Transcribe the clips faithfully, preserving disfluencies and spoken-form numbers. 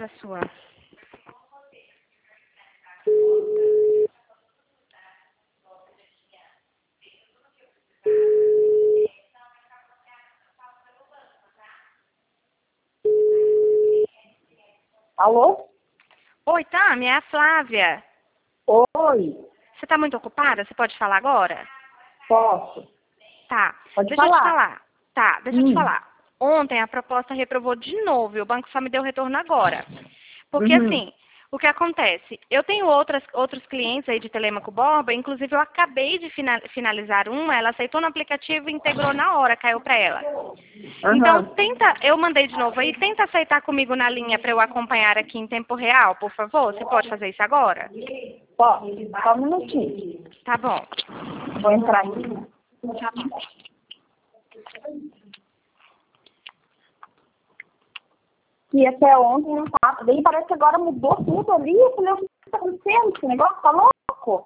pra sua. Alô? Oi, Tami, é a Flávia. Oi, Você tá muito ocupada? Você pode falar agora? posso? Tá. Pode Deixa eu te falar. falar. Tá, deixa eu te Hum. falar. Ontem a proposta reprovou de novo e o banco só me deu retorno agora. Porque Uhum. assim, o que acontece? Eu tenho outras, outros clientes aí de Telêmaco Borba, inclusive eu acabei de fina- finalizar uma, ela aceitou no aplicativo e integrou na hora, caiu pra ela. Então Aham. tenta, eu mandei de novo aí, tenta aceitar comigo na linha pra eu acompanhar aqui em tempo real, por favor. Você pode fazer isso agora? Posso? Só um minutinho. Tá bom. Vou entrar aqui. Tá bom. Que até ontem não tava. Daí parece que agora mudou tudo ali. Eu falei, o que tá acontecendo? Esse negócio tá louco.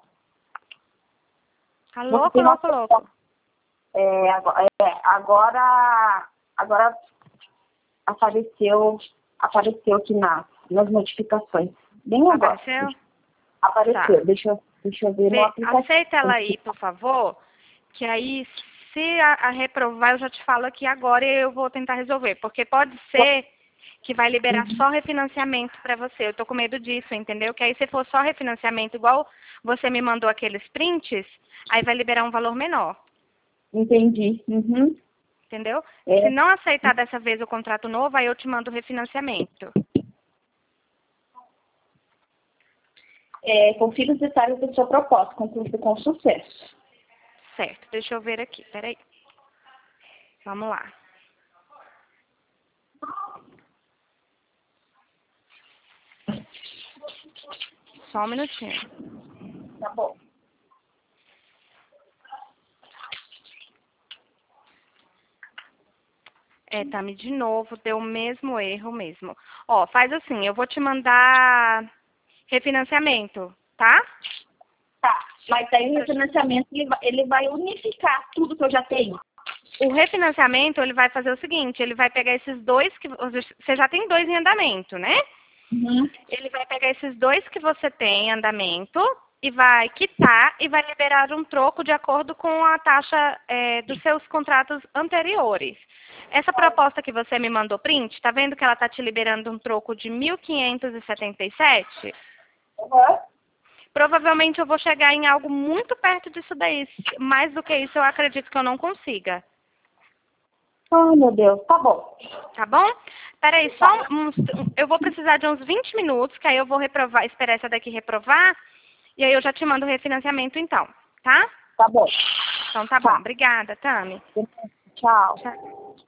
Tá Você louco, tem uma louco, louco. É, agora, é, agora, agora apareceu, apareceu aqui na, nas notificações. Bem agora. Apareceu? Apareceu. Tá. Deixa, eu- deixa eu ver no Vê, aplicativo. aceita ela aí, por favor, que aí se a, a reprovar eu já te falo aqui agora e eu vou tentar resolver, porque pode ser que vai liberar só refinanciamento para você. Eu tô com medo disso, entendeu? Que aí se for só refinanciamento igual você me mandou aqueles prints, aí vai liberar um valor menor, Entendi. Uhum. entendeu? Se É, não aceitar dessa vez o contrato novo, aí eu te mando o refinanciamento. é, confira os detalhes da sua proposta, concluída com sucesso. Certo, deixa eu ver aqui, peraí. Vamos lá. Só um minutinho. Tá bom. É, Tami, de novo, deu o mesmo erro mesmo. Ó, faz assim, eu vou te mandar refinanciamento, tá? Tá, mas aí o refinanciamento ele vai, ele vai unificar tudo que eu já tenho. O refinanciamento, ele vai fazer o seguinte, ele vai pegar esses dois que... Você já tem dois em andamento, né? Uhum. Ele vai pegar esses dois que você tem em andamento e vai quitar e vai liberar um troco de acordo com a taxa é, dos seus contratos anteriores. Essa proposta que você me mandou print, tá vendo que ela tá te liberando um troco de mil quinhentos e setenta e sete? Uhum. Provavelmente eu vou chegar em algo muito perto disso daí. Mais do que isso, eu acredito que eu não consiga. Ai, meu Deus, tá bom. Tá bom? Peraí, só uns, eu vou precisar de uns vinte minutos, que aí eu vou reprovar, esperar essa daqui reprovar, e aí eu já te mando o refinanciamento então, tá? Tá bom. Então tá bom. Tá. Obrigada, Tami. Tchau. Tchau.